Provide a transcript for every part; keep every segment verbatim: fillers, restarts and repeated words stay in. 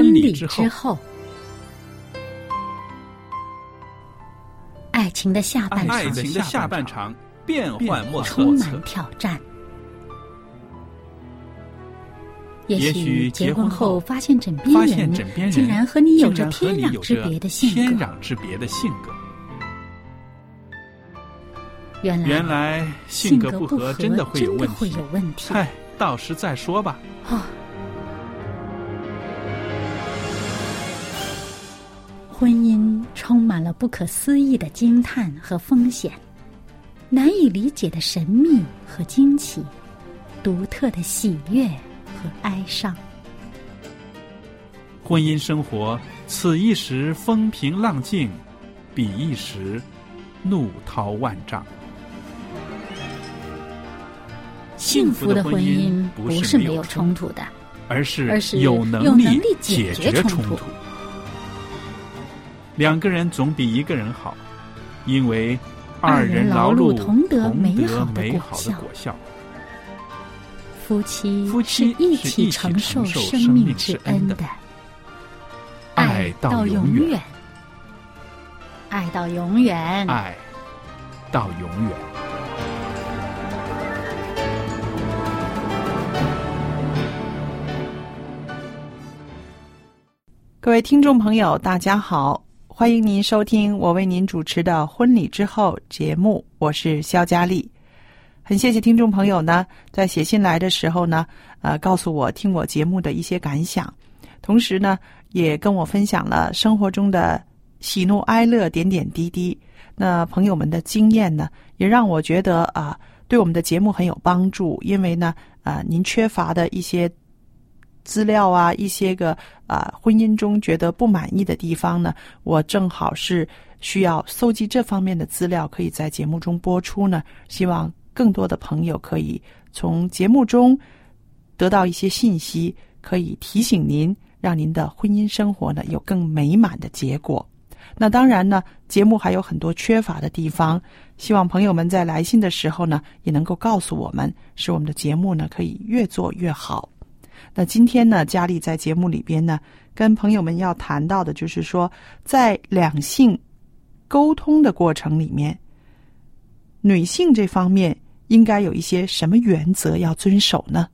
婚礼之后，爱情的下半场， 爱情的下半场变幻莫测， 充满挑战。也许结婚后发现枕边人竟然和你有着天壤之别的性格， 天壤之别的性格。 原来原来性格不合真的会有问题， 问题。 嗨，到时再说吧。 哦，婚姻充满了不可思议的惊叹和风险，难以理解的神秘和惊奇，独特的喜悦和哀伤。 婚姻生活，此一时风平浪静，彼一时怒涛万丈。 幸福的婚姻不是没有冲突的， 而是而是有能力解决冲突。两个人总比一个人好，因为二人劳碌同得美好的果效。 夫妻夫妻是一起承受生命之恩的， 爱到永远， 爱到永远， 爱到永远。 各位听众朋友大家好，欢迎您收听我为您主持的婚礼之后节目，我是肖佳丽。很谢谢听众朋友呢在写信来的时候呢呃，告诉我听我节目的一些感想，同时呢也跟我分享了生活中的喜怒哀乐点点滴滴。那朋友们的经验呢也让我觉得啊、呃，对我们的节目很有帮助，因为呢啊、呃，您缺乏的一些资料啊，一些个啊、呃、婚姻中觉得不满意的地方呢，我正好是需要搜集这方面的资料，可以在节目中播出呢，希望更多的朋友可以从节目中得到一些信息，可以提醒您，让您的婚姻生活呢有更美满的结果。那当然呢，节目还有很多缺乏的地方，希望朋友们在来信的时候呢也能够告诉我们，使我们的节目呢可以越做越好。那今天呢，佳丽在节目里边呢跟朋友们要谈到的就是说，在两性沟通的过程里面，女性这方面应该有一些什么原则要遵守呢？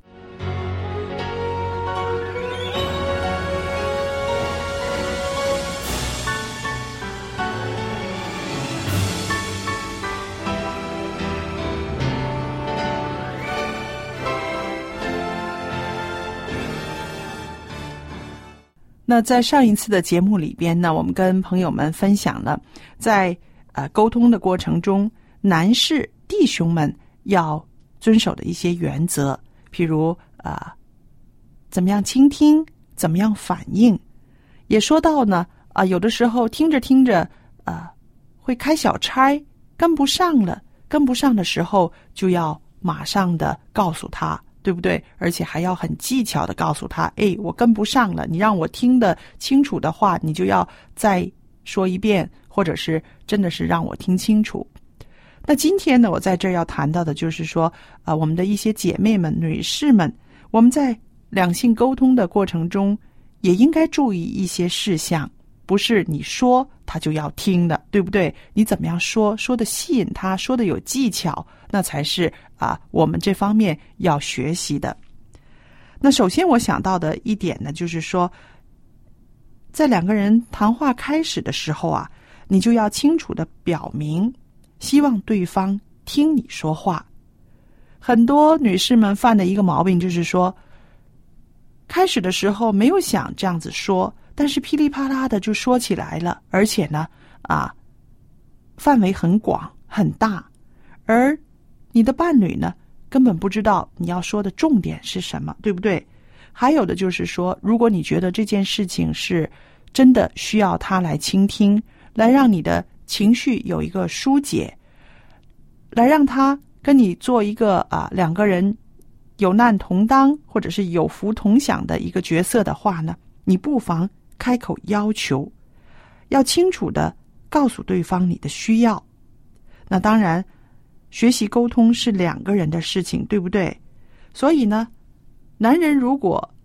那在上一次的节目里边呢，我们跟朋友们分享了在呃沟通的过程中，男士弟兄们要遵守的一些原则，譬如啊、呃、怎么样倾听，怎么样反应。也说到呢啊、呃、有的时候听着听着啊、呃、会开小差，跟不上了，跟不上的时候就要马上的告诉他，对不对？而且还要很技巧的告诉他，哎，我跟不上了，你让我听得清楚的话，你就要再说一遍，或者是真的是让我听清楚。那今天呢，我在这儿要谈到的就是说，啊、呃，我们的一些姐妹们、女士们，我们在两性沟通的过程中，也应该注意一些事项，不是你说他就要听的，对不对？你怎么样说，说的吸引他，说的有技巧，那才是啊，我们这方面要学习的。那首先我想到的一点呢，就是说，在两个人谈话开始的时候啊，你就要清楚的表明，希望对方听你说话。很多女士们犯的一个毛病就是说，开始的时候没有想这样子说，但是噼里啪啦的就说起来了，而且呢，啊，范围很广很大，而你的伴侣呢，根本不知道你要说的重点是什么，对不对？还有的就是说，如果你觉得这件事情是真的需要他来倾听，来让你的情绪有一个疏解，来让他跟你做一个啊两个人有难同当或者是有福同享的一个角色的话呢，你不妨开口要求，要清楚的告诉对方你的需要。那当然学习沟通是两个人的事情，对不对？所以呢，男人如果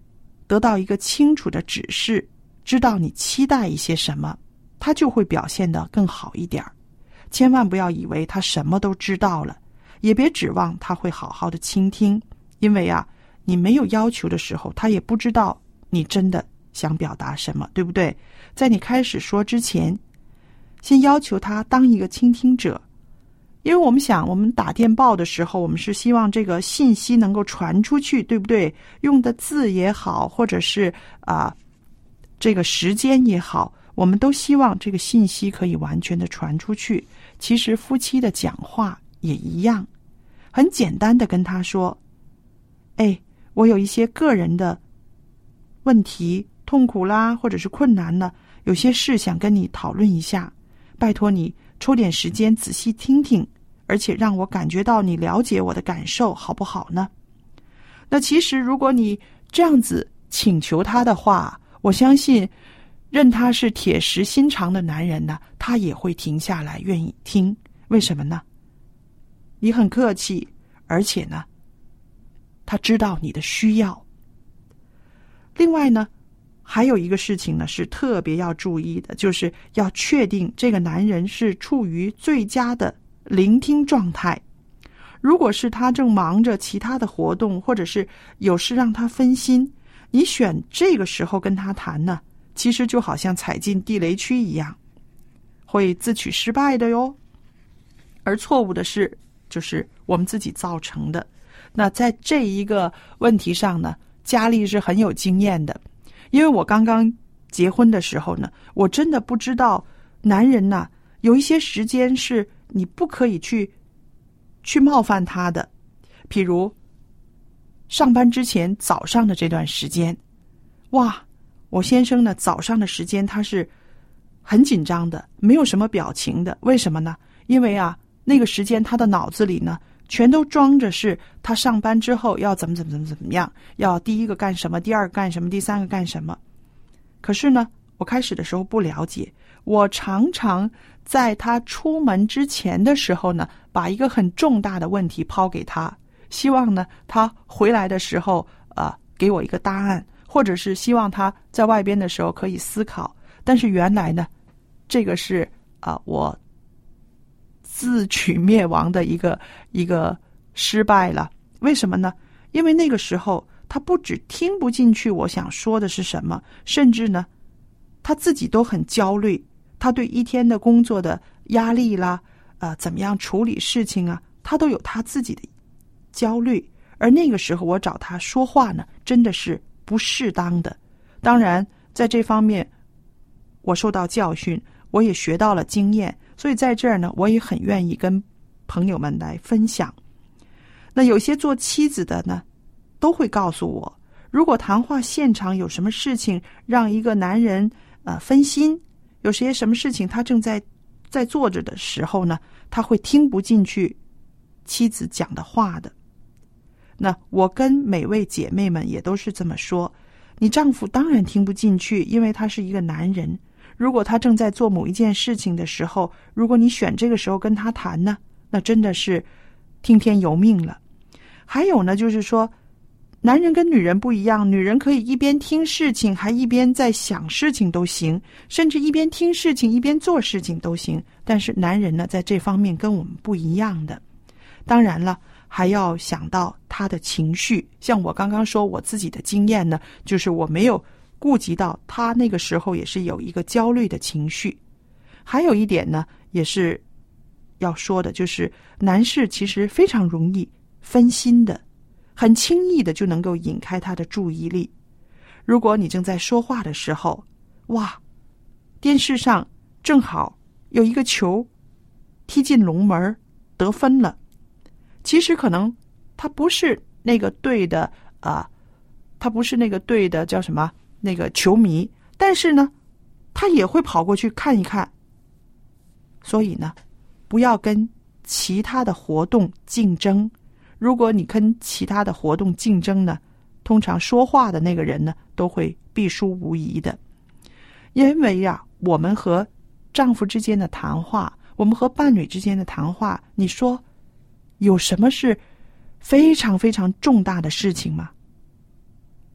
得到一个清楚的指示，知道你期待一些什么，他就会表现得更好一点。千万不要以为他什么都知道了，也别指望他会好好的倾听，因为啊，你没有要求的时候，他也不知道你真的想表达什么，对不对？在你开始说之前，先要求他当一个倾听者。因为我们想，我们打电报的时候，我们是希望这个信息能够传出去，对不对？用的字也好，或者是啊、呃、这个时间也好，我们都希望这个信息可以完全的传出去。其实夫妻的讲话也一样，很简单的跟他说，哎，我有一些个人的问题，痛苦啦，或者是困难了，有些事想跟你讨论一下，拜托你抽点时间仔细听听，而且让我感觉到你了解我的感受，好不好呢？那其实如果你这样子请求他的话，我相信任他是铁石心肠的男人呢，他也会停下来愿意听。为什么呢？你很客气，而且呢，他知道你的需要。另外呢，还有一个事情呢是特别要注意的，就是要确定这个男人是处于最佳的聆听状态。如果是他正忙着其他的活动，或者是有事让他分心，你选这个时候跟他谈呢，其实就好像踩进地雷区一样，会自取失败的哟。而错误的事就是我们自己造成的。那在这一个问题上呢，佳丽是很有经验的。因为我刚刚结婚的时候呢，我真的不知道男人呢，有一些时间是你不可以去去冒犯他的。譬如上班之前早上的这段时间，哇，我先生呢早上的时间他是很紧张的，没有什么表情的。为什么呢？因为啊，那个时间他的脑子里呢全都装着是他上班之后要怎么怎么怎么怎么样，要第一个干什么，第二个干什么，第三个干什么。可是呢，我开始的时候不了解，我常常在他出门之前的时候呢，把一个很重大的问题抛给他，希望呢他回来的时候呃给我一个答案，或者是希望他在外边的时候可以思考。但是原来呢，这个是啊、呃、我自取灭亡的一个一个失败了。为什么呢？因为那个时候他不只听不进去我想说的是什么，甚至呢他自己都很焦虑，他对一天的工作的压力啦，呃怎么样处理事情啊，他都有他自己的焦虑。而那个时候我找他说话呢，真的是不适当的。当然在这方面我受到教训，我也学到了经验，所以在这儿呢，我也很愿意跟朋友们来分享。那有些做妻子的呢，都会告诉我，如果谈话现场有什么事情让一个男人呃分心，有些什么事情他正在在做着的时候呢，他会听不进去妻子讲的话的。那我跟每位姐妹们也都是这么说，你丈夫当然听不进去，因为他是一个男人。如果他正在做某一件事情的时候，如果你选这个时候跟他谈呢，那真的是听天由命了。还有呢，就是说男人跟女人不一样，女人可以一边听事情还一边在想事情都行，甚至一边听事情一边做事情都行。但是男人呢，在这方面跟我们不一样的。当然了，还要想到他的情绪。像我刚刚说我自己的经验呢，就是我没有顾及到他那个时候也是有一个焦虑的情绪。还有一点呢，也是要说的，就是男士其实非常容易分心的，很轻易的就能够引开他的注意力。如果你正在说话的时候，哇，电视上正好有一个球踢进龙门得分了，其实可能他不是那个队的啊、呃，他不是那个队的叫什么那个球迷，但是呢他也会跑过去看一看。所以呢，不要跟其他的活动竞争。如果你跟其他的活动竞争呢，通常说话的那个人呢都会必输无疑的。因为呀、啊，我们和丈夫之间的谈话，我们和伴侣之间的谈话，你说有什么是非常非常重大的事情吗？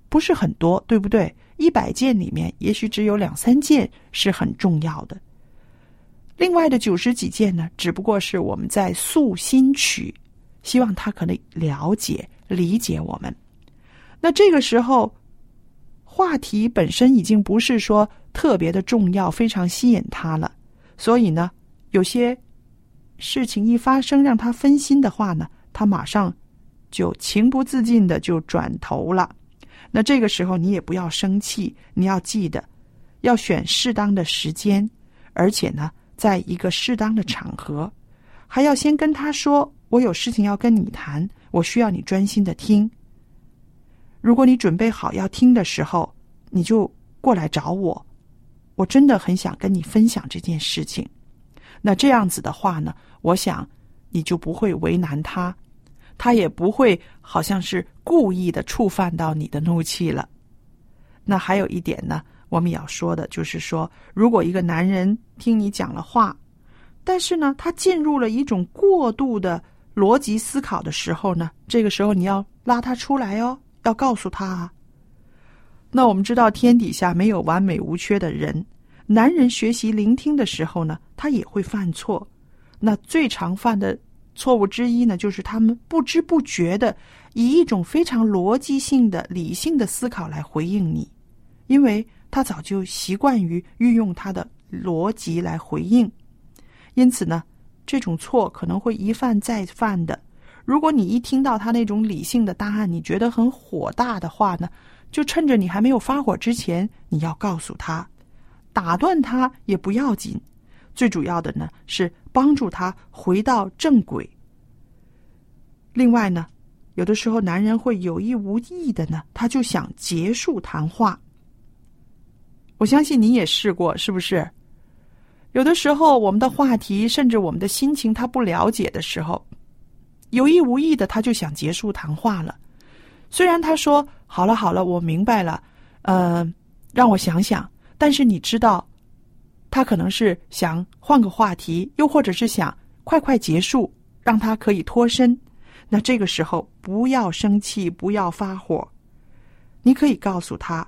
不是很多，对不对？一百件里面也许只有两三件是很重要的，另外的九十几件呢，只不过是我们在诉心曲，希望他可能了解理解我们。那这个时候话题本身已经不是说特别的重要，非常吸引他了，所以呢有些事情一发生让他分心的话呢，他马上就情不自禁的就转头了。那这个时候你也不要生气，你要记得要选适当的时间，而且呢在一个适当的场合，还要先跟他说，我有事情要跟你谈，我需要你专心的听。如果你准备好要听的时候，你就过来找我，我真的很想跟你分享这件事情。那这样子的话呢，我想你就不会为难他，他也不会好像是故意的触犯到你的怒气了。那还有一点呢，我们要说的就是说，如果一个男人听你讲了话，但是呢他进入了一种过度的逻辑思考的时候呢，这个时候你要拉他出来哦，要告诉他啊。那我们知道天底下没有完美无缺的人，男人学习聆听的时候呢，他也会犯错。那最常犯的错误之一呢，就是他们不知不觉的以一种非常逻辑性的理性的思考来回应你，因为他早就习惯于运用他的逻辑来回应，因此呢这种错可能会一犯再犯的。如果你一听到他那种理性的答案，你觉得很火大的话呢，就趁着你还没有发火之前，你要告诉他，打断他也不要紧，最主要的呢是帮助他回到正轨。另外呢，有的时候男人会有意无意的呢，他就想结束谈话。我相信你也试过，是不是？有的时候我们的话题甚至我们的心情他不了解的时候，有意无意的他就想结束谈话了。虽然他说好了好了我明白了，呃，让我想想，但是你知道他可能是想换个话题，又或者是想快快结束，让他可以脱身。那这个时候不要生气，不要发火，你可以告诉他，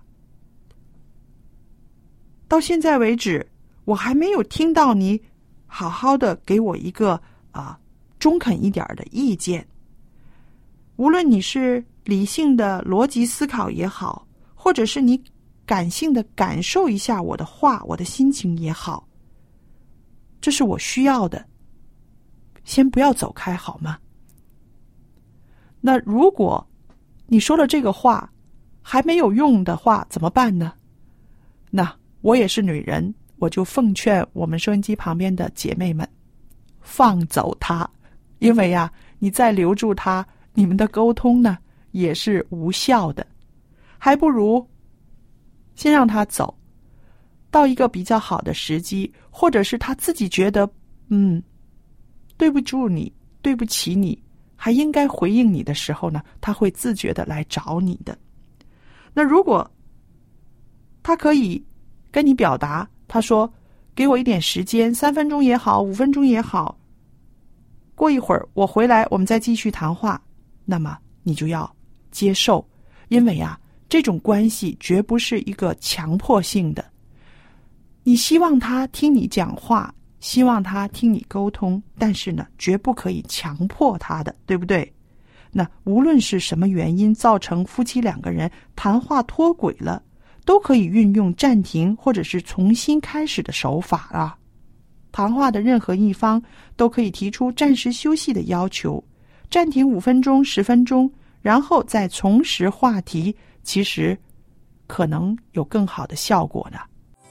到现在为止我还没有听到你好好的给我一个啊中肯一点的意见。无论你是理性的逻辑思考也好，或者是你感性的感受一下我的话，我的心情也好，这是我需要的，先不要走开好吗？那如果你说了这个话还没有用的话怎么办呢？那我也是女人，我就奉劝我们收音机旁边的姐妹们，放走他，因为呀、啊，你再留住他，你们的沟通呢也是无效的，还不如先让他走，到一个比较好的时机，或者是他自己觉得嗯对不住你，对不起你，还应该回应你的时候呢，他会自觉的来找你的。那如果他可以跟你表达，他说给我一点时间，三分钟也好，五分钟也好，过一会儿我回来我们再继续谈话，那么你就要接受，因为啊这种关系绝不是一个强迫性的，你希望他听你讲话，希望他听你沟通，但是呢绝不可以强迫他的，对不对？那无论是什么原因造成夫妻两个人谈话脱轨了，都可以运用暂停或者是重新开始的手法啊。谈话的任何一方都可以提出暂时休息的要求，暂停五分钟、十分钟，然后再重拾话题，其实可能有更好的效果呢。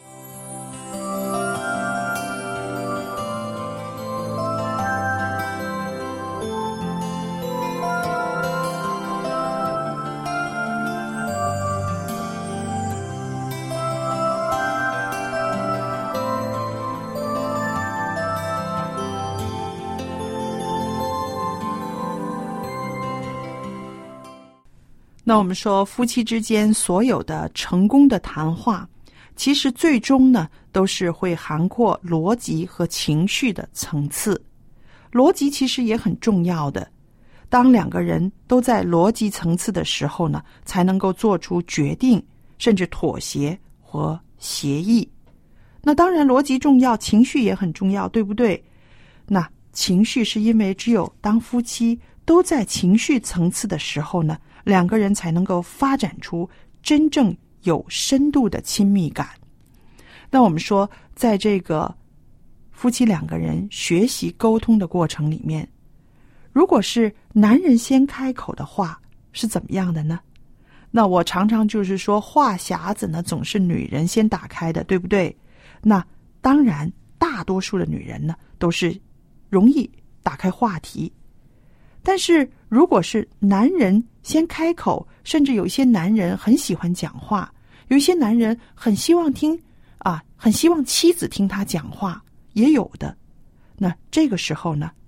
那我们说夫妻之间所有的成功的谈话，其实最终呢都是会涵括逻辑和情绪的层次。逻辑其实也很重要的， 当两个人都在逻辑层次的时候呢，才能够做出决定，甚至妥协和协议。那当然逻辑重要，情绪也很重要，对不对？那情绪是因为只有当夫妻都在情绪层次的时候呢，两个人才能够发展出真正有深度的亲密感。那我们说，在这个夫妻两个人学习沟通的过程里面，如果是男人先开口的话，是怎么样的呢？那我常常就是说，话匣子呢总是女人先打开的，对不对？那当然大多数的女人呢都是容易打开话题，但是如果是男人先开口，甚至有一些男人很喜欢讲话，有一些男人很希望听啊，很希望妻子听他讲话，也有的。那这个时候呢，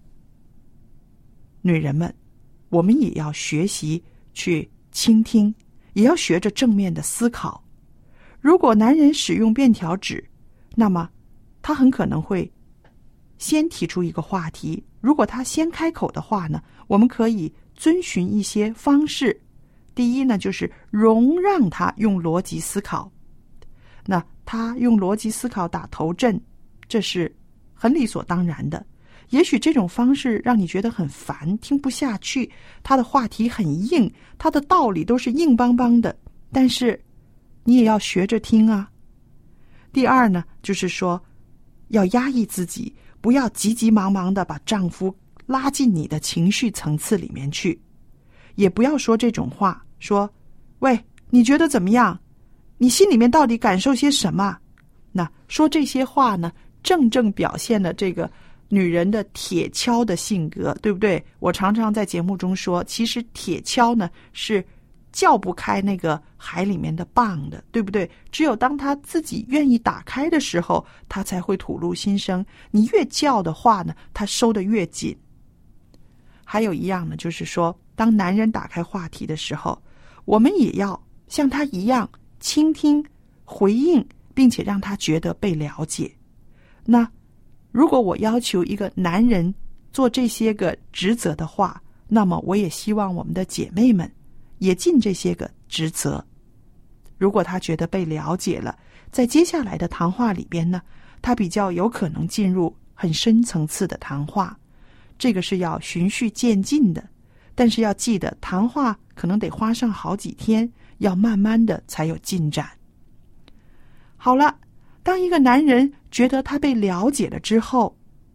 女人们，我们也要学习去倾听，也要学着正面的思考。如果男人使用便条纸，那么他很可能会先提出一个话题。如果他先开口的话呢，我们可以遵循一些方式。第一呢，就是容让他用逻辑思考。那他用逻辑思考打头阵，这是很理所当然的。也许这种方式让你觉得很烦，听不下去，他的话题很硬，他的道理都是硬邦邦的，但是你也要学着听啊。第二呢，就是说要压抑自己，不要急急忙忙的把丈夫拉进你的情绪层次里面去，也不要说这种话，说喂，你觉得怎么样？你心里面到底感受些什么？那说这些话呢，正正表现了这个女人的铁锹的性格，对不对？我常常在节目中说，其实铁锹呢是撬不开那个海里面的蚌的，对不对？只有当他自己愿意打开的时候，他才会吐露心声。你越撬的话呢，他收得越紧。还有一样呢，就是说，当男人打开话题的时候，我们也要像他一样倾听、回应，并且让他觉得被了解。那如果我要求一个男人做这些个职责的话，那么我也希望我们的姐妹们也尽这些个职责。如果他觉得被了解了，在接下来的谈话里边呢，他比较有可能进入很深层次的谈话。这个是要循序渐进的，但是要记得，谈话可能得花上好几天，要慢慢的才有进展。好了，当一个男人觉得他被了解了之后，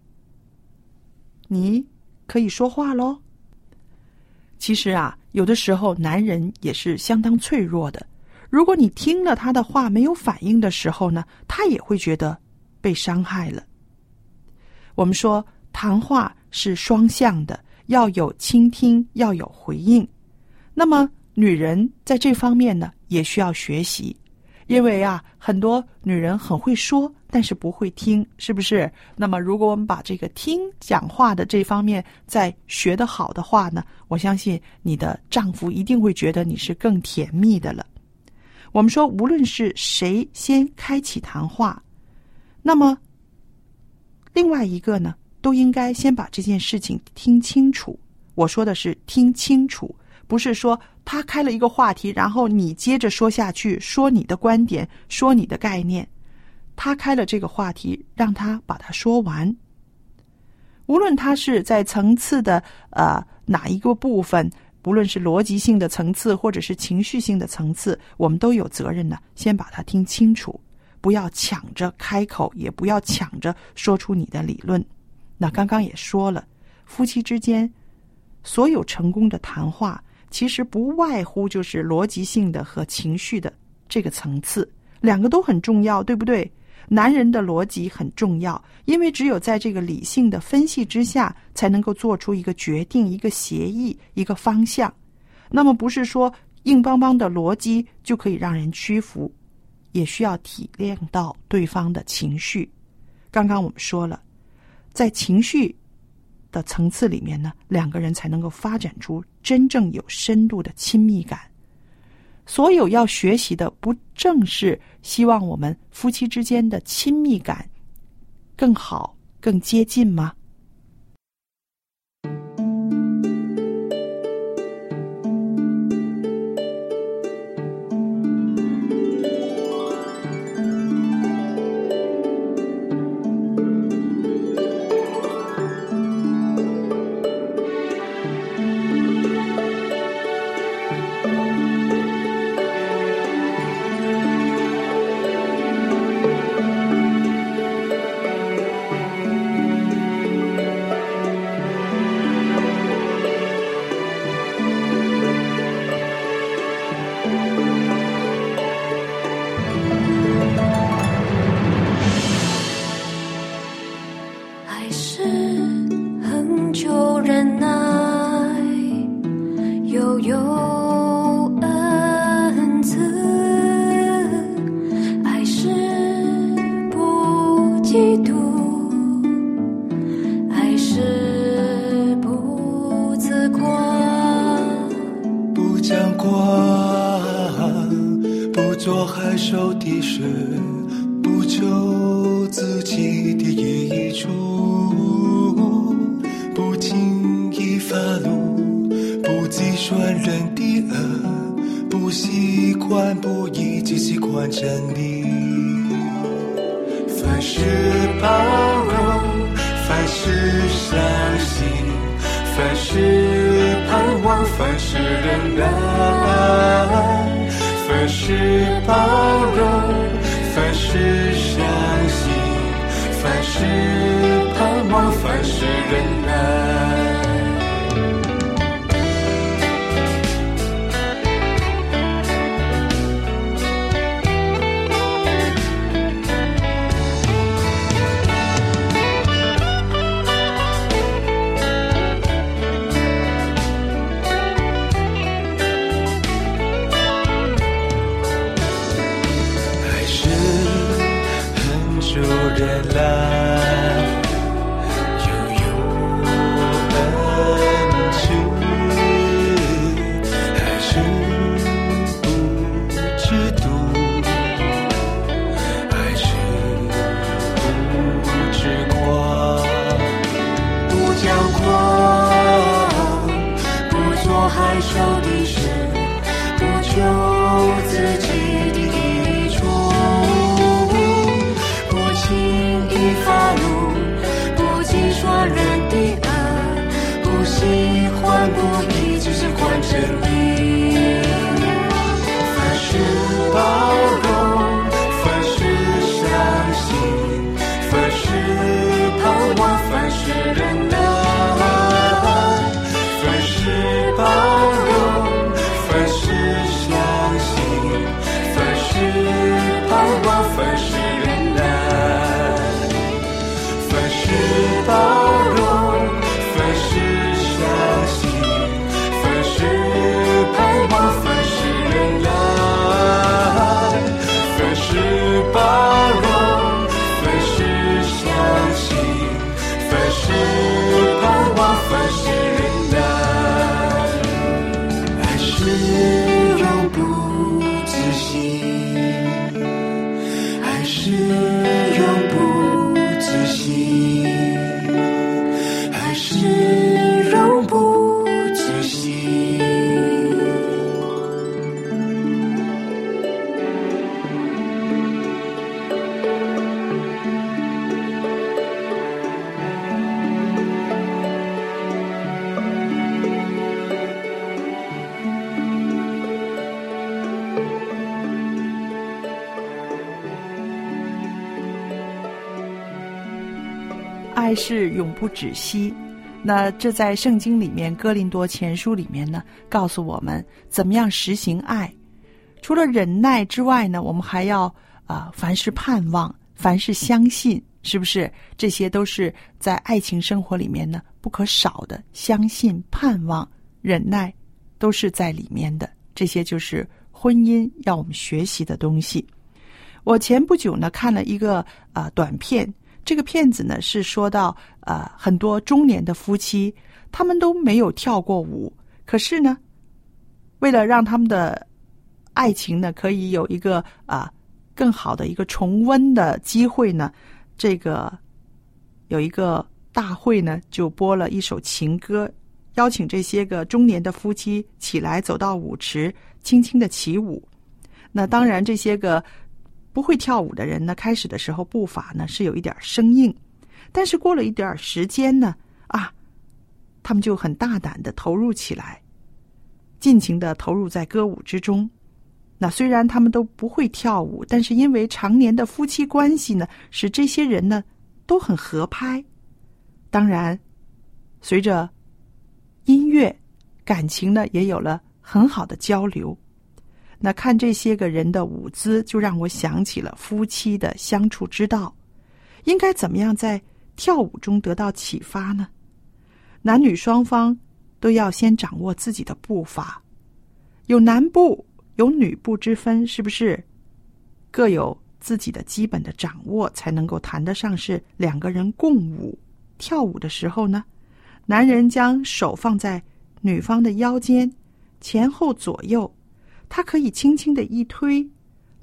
你可以说话咯。其实啊，有的时候男人也是相当脆弱的。如果你听了他的话没有反应的时候呢，他也会觉得被伤害了。我们说谈话是双向的，要有倾听，要有回应。那么女人在这方面呢，也需要学习。因为啊，很多女人很会说，但是不会听，是不是？那么如果我们把这个听讲话的这方面再学得好的话呢，我相信你的丈夫一定会觉得你是更甜蜜的了。我们说，无论是谁先开启谈话，那么另外一个呢，都应该先把这件事情听清楚。我说的是听清楚，不是说他开了一个话题，然后你接着说下去，说你的观点，说你的概念。他开了这个话题，让他把它说完。无论他是在层次的呃哪一个部分，不论是逻辑性的层次或者是情绪性的层次，我们都有责任呢，先把它听清楚，不要抢着开口，也不要抢着说出你的理论。那刚刚也说了，夫妻之间所有成功的谈话，其实不外乎就是逻辑性的和情绪的这个层次，两个都很重要，对不对？男人的逻辑很重要，因为只有在这个理性的分析之下，才能够做出一个决定，一个协议，一个方向。那么不是说硬邦邦的逻辑就可以让人屈服，也需要体谅到对方的情绪。刚刚我们说了，在情绪的层次里面呢，两个人才能够发展出真正有深度的亲密感。所有要学习的，不正是希望我们夫妻之间的亲密感更好、更接近吗？ 的事，不求自己的益处，不轻易发怒，不计算人的恶，不习惯不义，只习惯真理。凡事包容，凡事相信，凡事盼望，凡事忍耐。凡事包容，凡事相信，凡事盼望，凡事忍耐。 爱是永不止息。那这在圣经里面哥林多前书里面呢，告诉我们怎么样实行爱。除了忍耐之外呢，我们还要啊、呃，凡事盼望，凡事相信，是不是？这些都是在爱情生活里面呢不可少的。相信、盼望、忍耐都是在里面的，这些就是婚姻要我们学习的东西。我前不久呢看了一个啊、呃、短片，这个片子呢是说到呃很多中年的夫妻，他们都没有跳过舞，可是呢，为了让他们的爱情呢可以有一个啊、呃、更好的一个重温的机会呢，这个有一个大会呢就播了一首情歌，邀请这些个中年的夫妻起来走到舞池，轻轻的起舞。那当然这些个不会跳舞的人呢，开始的时候步伐呢是有一点生硬，但是过了一点时间呢，啊，他们就很大胆的投入起来，尽情的投入在歌舞之中。那虽然他们都不会跳舞，但是因为常年的夫妻关系呢，使这些人呢都很合拍。当然，随着音乐，感情呢也有了很好的交流。那看这些个人的舞姿，就让我想起了夫妻的相处之道，应该怎么样在跳舞中得到启发呢？男女双方都要先掌握自己的步伐，有男步有女步之分，是不是？各有自己的基本的掌握，才能够谈得上是两个人共舞。跳舞的时候呢，男人将手放在女方的腰间，前后左右，他可以轻轻的一推，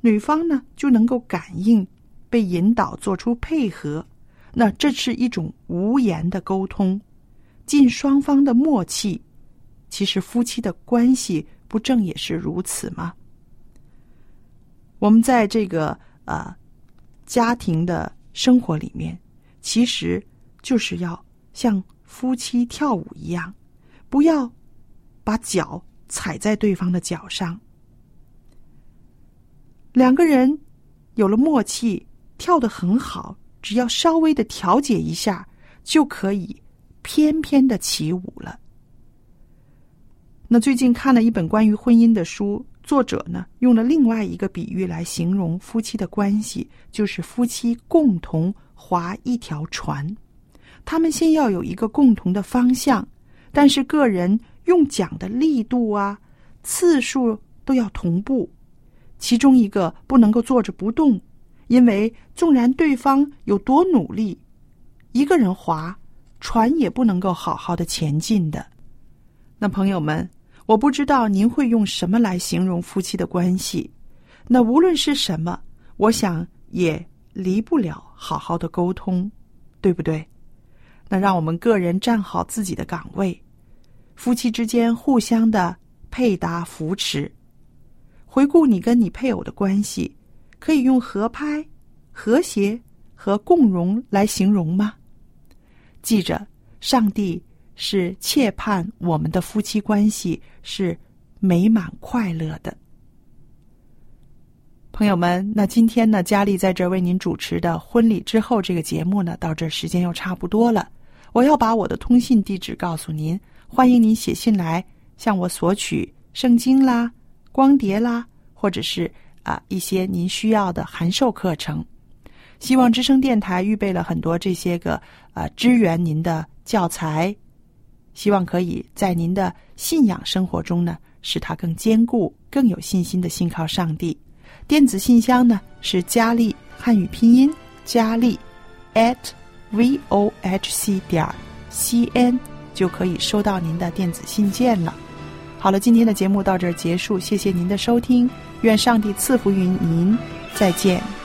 女方呢就能够感应，被引导做出配合。那这是一种无言的沟通，尽双方的默契。其实夫妻的关系不正也是如此吗？我们在这个呃家庭的生活里面，其实就是要像夫妻跳舞一样，不要把脚踩在对方的脚上。两个人有了默契，跳得很好，只要稍微的调节一下，就可以翩翩的起舞了。那最近看了一本关于婚姻的书，作者呢用了另外一个比喻来形容夫妻的关系，就是夫妻共同划一条船。他们先要有一个共同的方向，但是个人用桨的力度啊、次数都要同步。其中一个不能够坐着不动，因为纵然对方有多努力，一个人划船也不能够好好的前进的。那朋友们，我不知道您会用什么来形容夫妻的关系，那无论是什么，我想也离不了好好的沟通，对不对？那让我们个人站好自己的岗位，夫妻之间互相的配搭扶持。回顾你跟你配偶的关系，可以用合拍、和谐和共融来形容吗？记着，上帝是切盼我们的夫妻关系是美满快乐的。朋友们，那今天呢，佳丽在这为您主持的婚礼之后这个节目呢，到这时间又差不多了。我要把我的通信地址告诉您，欢迎您写信来向我索取圣经啦、光碟啦，或者是啊、呃、一些您需要的函授课程。希望之声电台预备了很多这些个呃支援您的教材，希望可以在您的信仰生活中呢，使它更坚固、更有信心的信靠上帝。电子信箱呢是佳丽汉语拼音佳丽 at vohc 点 cn， 就可以收到您的电子信件了。好了，今天的节目到这儿结束，谢谢您的收听，愿上帝赐福于您，再见。